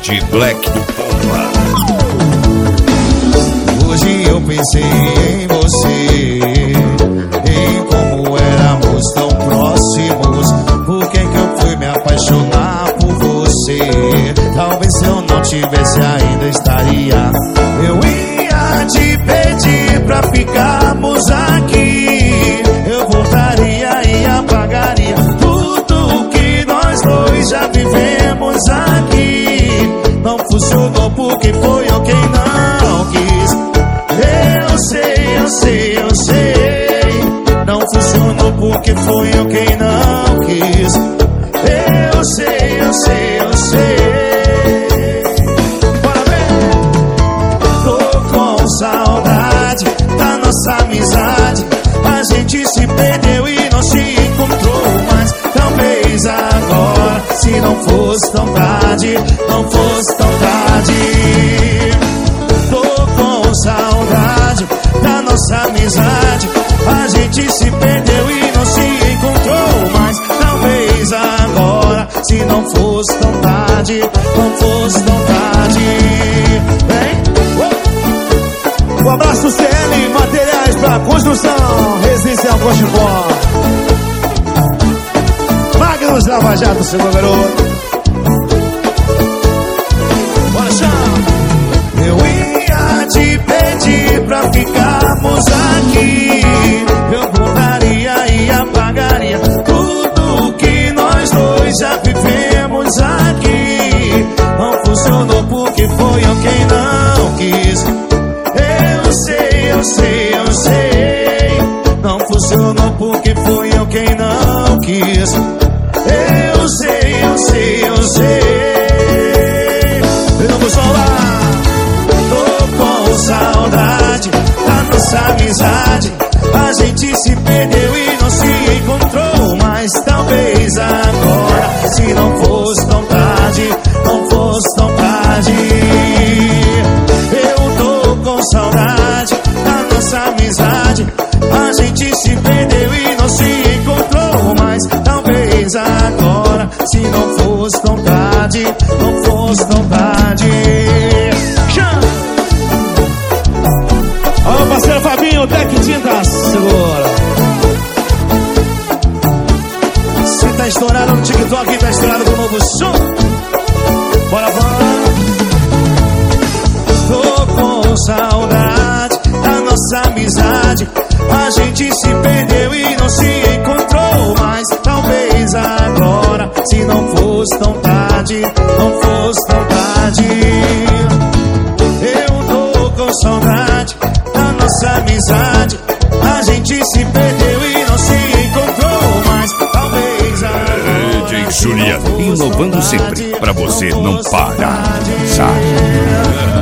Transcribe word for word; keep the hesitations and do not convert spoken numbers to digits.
D J Black do Pomba. Hoje eu pensei em você, em como éramos tão próximos. Por que que eu fui me apaixonar por você? Talvez se eu não tivesse ainda estaria. Eu ia te pedir pra ficarmos aqui. Eu voltaria e apagaria tudo que nós dois já vivemos aqui. Não funcionou porque foi eu quem não quis. Eu sei, eu sei, eu sei. Não funcionou porque foi eu quem não quis. Eu sei, eu sei, eu sei. Bora ver. Tô com saudade da nossa amizade. A gente se perdeu e não se encontrou mais. Talvez agora, se não fosse tão tarde, não fosse tão tarde. Tô com saudade da nossa amizade. A gente se perdeu e não se encontrou mais. Talvez agora, se não fosse tão tarde, não fosse tão tarde. Vem. Um abraço C L, materiais pra construção, residencial Cochipó. Magnus Lava Jato, seu garoto. Bora, chão. Eu ia te pedir pra ficarmos aqui. Eu voltaria e apagaria tudo que nós dois já vivemos aqui. Não funcionou porque foi eu quem não quis. Eu sei, eu sei, eu sei. Não funcionou porque foi eu quem não quis. Eu sei, eu sei, eu sei. Vamos falar. Tô com saudade da nossa amizade. A gente se perdeu e não se encontrou mais. Talvez agora, se não fosse tão tarde, não fosse tão tarde. Eu tô com saudade da nossa amizade. A gente se perdeu e não se encontrou mais. Talvez agora, se não fosse tão tarde, não fosse tão tarde. Alô, parceiro Fabinho, Tec Tintas, segura. Se tá estourado no TikTok, tá estourado com o novo som. Bora, bora. Tô com saudade da nossa amizade. A gente se perdeu e não se encontrou mais. Talvez agora, se não fosse tão tarde, não fosse tão tarde. Eu tô com saudade da nossa amizade. A gente se perdeu e não se encontrou mais. Talvez agora, D J Juliano, inovando sempre pra você não parar de dançar.